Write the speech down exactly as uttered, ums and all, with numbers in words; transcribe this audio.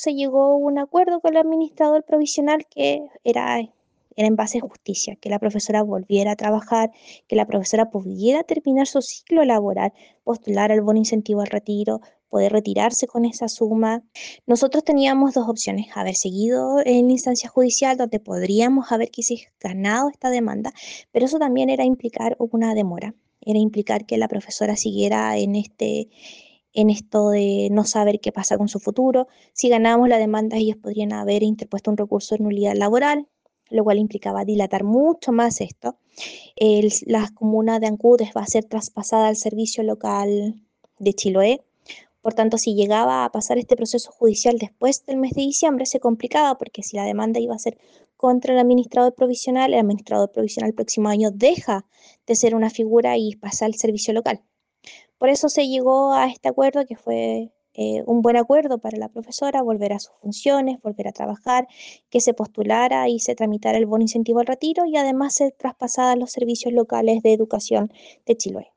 se llegó a un acuerdo con el administrador provisional que era, era en base a justicia, que la profesora volviera a trabajar, que la profesora pudiera terminar su ciclo laboral, postular al bono incentivo al retiro, poder retirarse con esa suma. Nosotros teníamos dos opciones: haber seguido en instancia judicial, donde podríamos haber quizás ganado esta demanda, pero eso también era implicar una demora, era implicar que la profesora siguiera en este en esto de no saber qué pasa con su futuro. Si ganábamos la demanda, ellos podrían haber interpuesto un recurso de nulidad laboral, lo cual implicaba dilatar mucho más esto. El, la comuna de Ancudes va a ser traspasada al servicio local de Chiloé. Por tanto, si llegaba a pasar este proceso judicial después del mes de diciembre, se complicaba, porque si la demanda iba a ser contra el administrador provisional, el administrador provisional el próximo año deja de ser una figura y pasa al servicio local. Por eso se llegó a este acuerdo, que fue eh, un buen acuerdo para la profesora: volver a sus funciones, volver a trabajar, que se postulara y se tramitara el bono incentivo al retiro, y además se traspasaran los servicios locales de educación de Chiloé.